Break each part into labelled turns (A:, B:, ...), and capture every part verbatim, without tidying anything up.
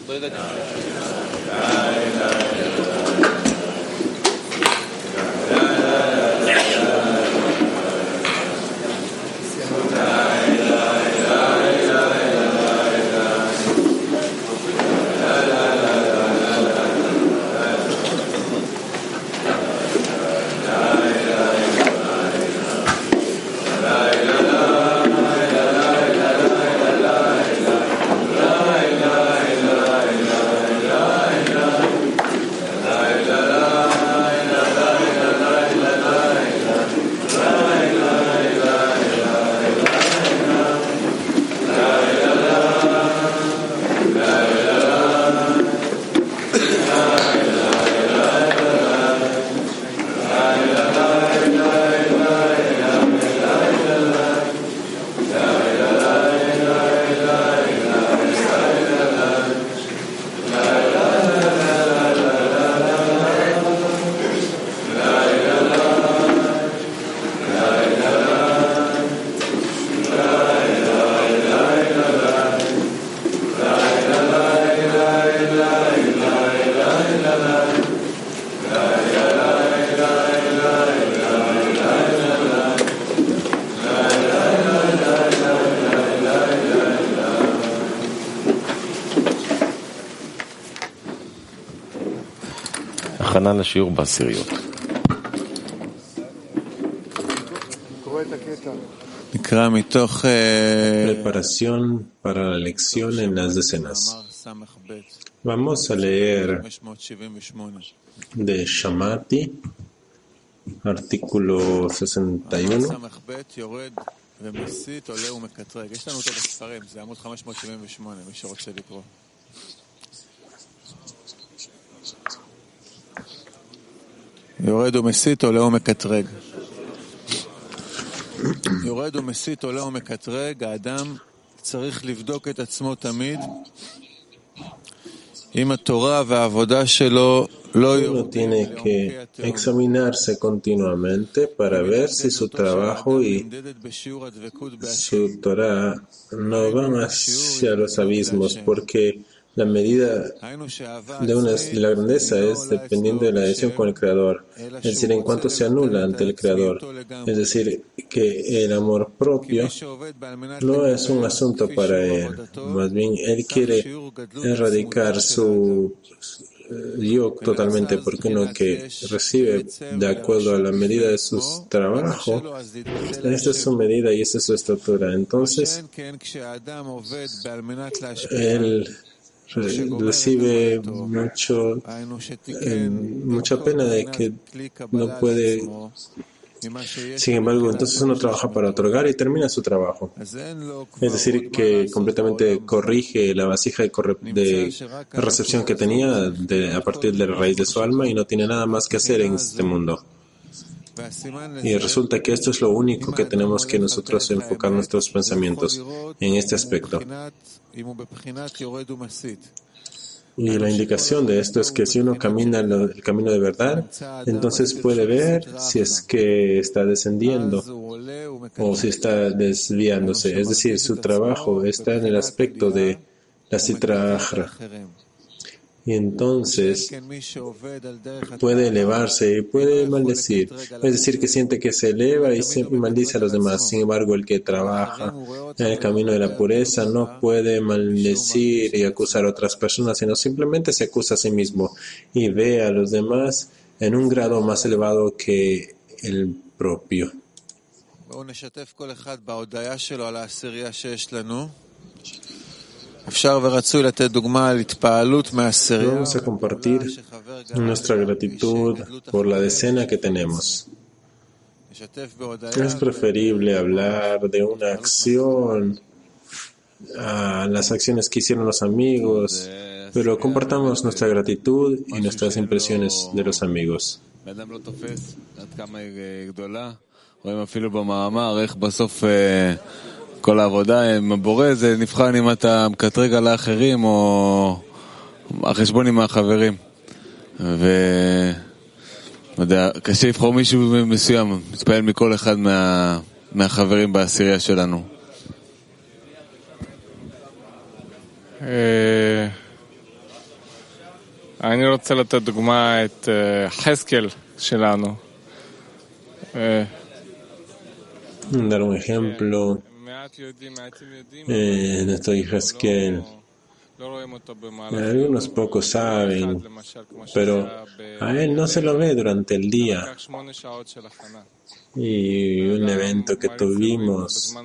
A: הכנה לשיעור בעשיריות.
B: נקרא מתוך preparación para la lección en las decenas. Vamos a leer de Shamati, artículo sesenta y uno.
C: יש לנו אותו בספרים, זה עמוד חמש מאות שבעים ושמונה, מי שרוצה לקרוא. יורד ומסית, עולה ומקטרג. יורד ומסית, עולה ומקטרג, האדם צריך לבדוק את עצמו תמיד אם התורה והעבודה שלו לא
B: Uno tiene que examinarse continuamente para ver si su trabajo y su Torah no van hacia los abismos, porque la medida de, una, de la grandeza es dependiendo de la adhesión con el Creador, es decir, en cuanto se anula ante el Creador. Es decir, que el amor propio no es un asunto para él, más bien él quiere erradicar su yo totalmente, porque uno que recibe de acuerdo a la medida de su trabajo, esta es su medida y esa es su estatura. Entonces, él recibe mucho, eh, mucha pena de que no puede. Sin embargo, entonces uno trabaja para otorgar y termina su trabajo. Es decir, que completamente corrige la vasija de, corre de recepción que tenía de, a partir de la raíz de su alma y no tiene nada más que hacer en este mundo. Y resulta que esto es lo único que tenemos que nosotros enfocar nuestros pensamientos en este aspecto. Y la indicación de esto es que si uno camina el camino de verdad, entonces puede ver si es que está descendiendo o si está desviándose. Es decir, su trabajo está en el aspecto de la Sitra Achra. Y entonces puede elevarse y puede maldecir. Es decir, que siente que se eleva y se maldice a los demás. Sin embargo, el que trabaja en el camino de la pureza no puede maldecir y acusar a otras personas, sino simplemente se acusa a sí mismo y ve a los demás en un grado más elevado que el propio. Vamos a compartir nuestra gratitud por la decena que tenemos. Es preferible hablar de una acción a las acciones que hicieron los amigos, pero compartamos nuestra gratitud y nuestras impresiones de los amigos.
C: כל העבודה עם הבורא זה נבחן אם אתה מקטרג על האחרים או החשבון עם החברים. וקשה לבחור מישהו מסוים, מתפעל מכל אחד מה, מהחברים בעשירייה שלנו. אני רוצה לתת דוגמה את חזקאל שלנו.
B: Dar un ejemplo, eh, nuestro hijo Hezkel. Algunos pocos saben, pero a él no se lo ve durante el día. Y un evento que tuvimos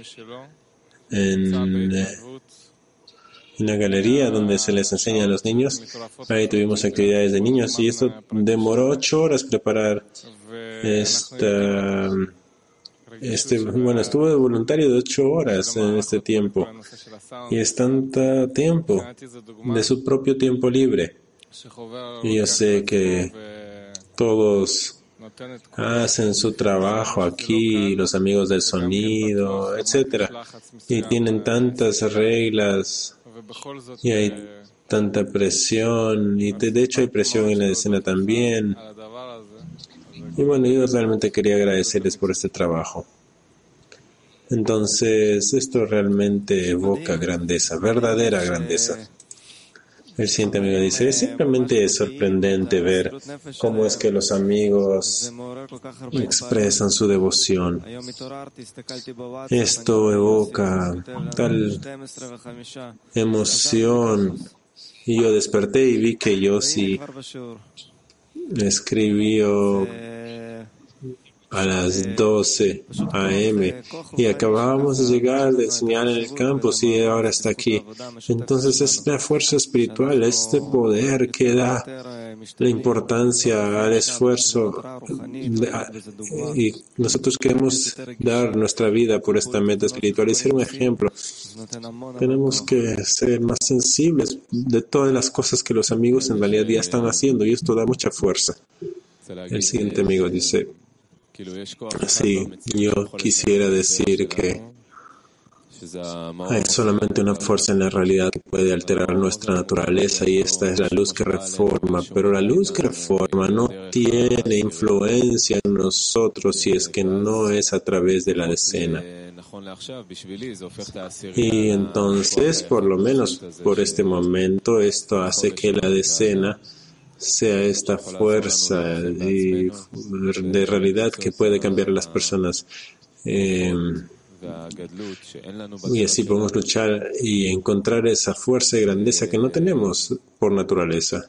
B: en eh, una galería donde se les enseña a los niños, ahí tuvimos actividades de niños y esto demoró ocho horas preparar esta, este, bueno, estuvo de voluntario de ocho horas en este tiempo y es tanto tiempo de su propio tiempo libre. Y yo sé que todos hacen su trabajo aquí, los amigos del sonido, etcétera, y tienen tantas reglas y hay tanta presión, y de hecho hay presión en la escena también. Y bueno, yo realmente quería agradecerles por este trabajo. Entonces, esto realmente evoca grandeza, verdadera grandeza. El siguiente amigo dice, simplemente es sorprendente ver cómo es que los amigos expresan su devoción. Esto evoca tal emoción. Y yo desperté y vi que Yossi escribió a las doce a eme y acabábamos de llegar de enseñar en el campus y ahora está aquí. Entonces es la fuerza espiritual, este poder que da la importancia al esfuerzo y nosotros queremos dar nuestra vida por esta meta espiritual y ser un ejemplo. Tenemos que ser más sensibles de todas las cosas que los amigos en realidad ya están haciendo y esto da mucha fuerza. El siguiente amigo dice, sí, yo quisiera decir que hay solamente una fuerza en la realidad que puede alterar nuestra naturaleza y esta es la luz que reforma, pero la luz que reforma no tiene influencia en nosotros si es que no es a través de la decena. Y entonces, por lo menos por este momento, esto hace que la decena sea esta fuerza de, de realidad que puede cambiar a las personas. Eh, y así podemos luchar y encontrar esa fuerza y grandeza que no tenemos por naturaleza.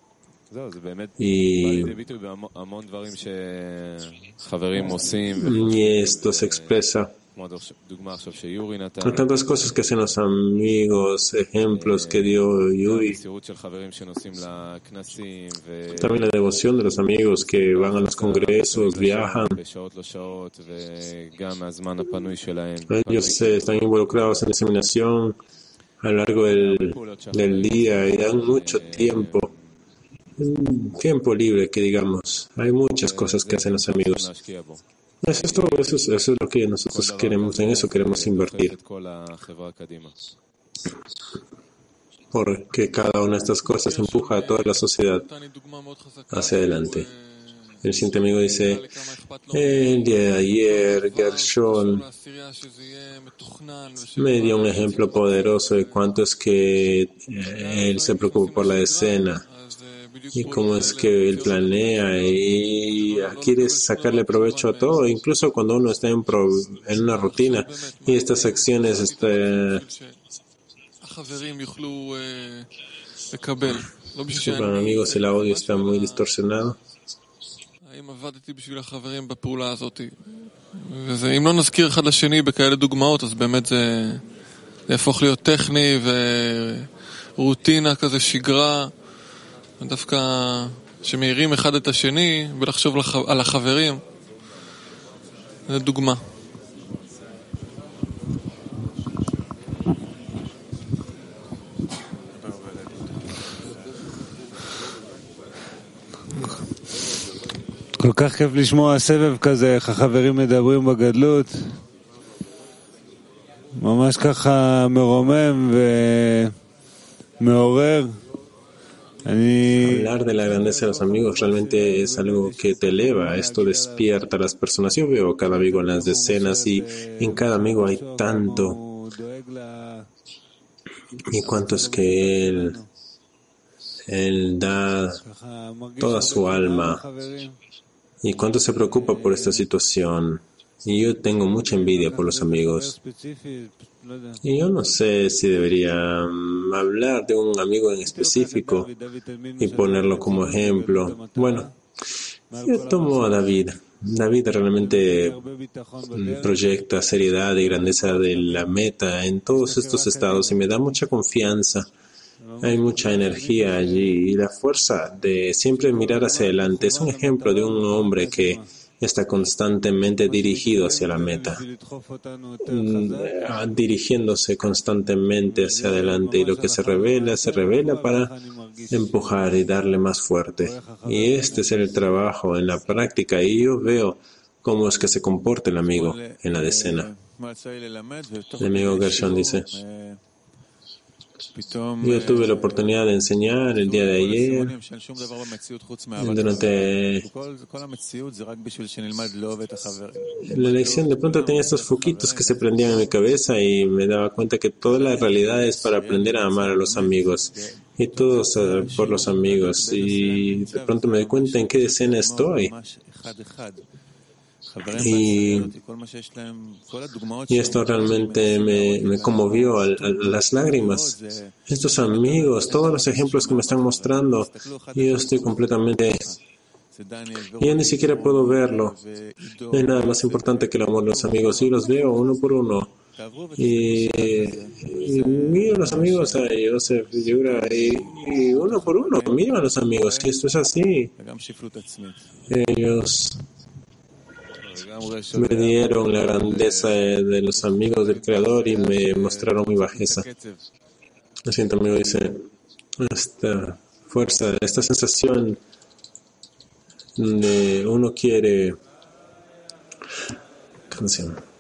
B: Y, y esto se expresa en tantas cosas que hacen los amigos, ejemplos que dio Yuri, también la devoción de los amigos que van a los congresos, viajan. Ellos eh, están involucrados en diseminación a lo largo del, del día y dan mucho tiempo, tiempo libre que digamos. Hay muchas cosas que hacen los amigos. Eso es todo, eso es, eso es lo que nosotros queremos, en eso queremos invertir. Porque cada una de estas cosas empuja a toda la sociedad hacia adelante. El siguiente amigo dice, el día de ayer Gershon me dio un ejemplo poderoso de cuánto es que él se preocupa por la escena. Y cómo es que él planea y quiere sacarle provecho a todo, incluso cuando uno está en, pro, en una rutina y estas acciones este, disculpen amigos, el audio está muy distorsionado.
D: אם לא נזכיר אחד לשני בכאלה דוגמאות, אז באמת זה יהפוך להיות טכני ורוטינה כזה, שגרה. דווקא שמאירים אחד את השני ולחשוב על החברים, זו דוגמה.
C: כל כך כיף לשמוע סבב כזה, איך החברים מדברים בגדלות. ממש ככה מרומם ומעורר.
B: Hablar de la grandeza de los amigos realmente es algo que te eleva, esto despierta a las personas. Yo veo a cada amigo en las decenas y en cada amigo hay tanto. Y cuánto es que él él da toda su alma. ¿Y cuánto se preocupa por esta situación? Y yo tengo mucha envidia por los amigos. Y yo no sé si debería um, hablar de un amigo en específico y ponerlo como ejemplo. Bueno, yo tomo a David. David realmente proyecta seriedad y grandeza de la meta en todos estos estados y me da mucha confianza. Hay mucha energía allí y la fuerza de siempre mirar hacia adelante. Es un ejemplo de un hombre que está constantemente dirigido hacia la meta, dirigiéndose constantemente hacia adelante, y lo que se revela, se revela para empujar y darle más fuerte. Y este es el trabajo en la práctica, y yo veo cómo es que se comporta el amigo en la decena. El amigo Gershon dice: yo tuve la oportunidad de enseñar el día de ayer durante la lección. De pronto tenía estos foquitos que se prendían en mi cabeza y me daba cuenta que toda la realidad es para aprender a amar a los amigos y todos uh, por los amigos, y de pronto me di cuenta en qué decena estoy. Y, y esto realmente me, me conmovió a, a las lágrimas. Estos amigos, todos los ejemplos que me están mostrando, yo estoy completamente... Yo ni siquiera puedo verlo. No hay nada más importante que el amor de los amigos. Yo los veo uno por uno. Y, y miro a los amigos a Yosef, Yura, y, y uno por uno miro a los amigos. Y esto es así. Ellos me dieron la grandeza de los amigos del Creador y me mostraron mi bajeza. El siguiente amigo dice: esta fuerza, esta sensación de uno quiere... canción.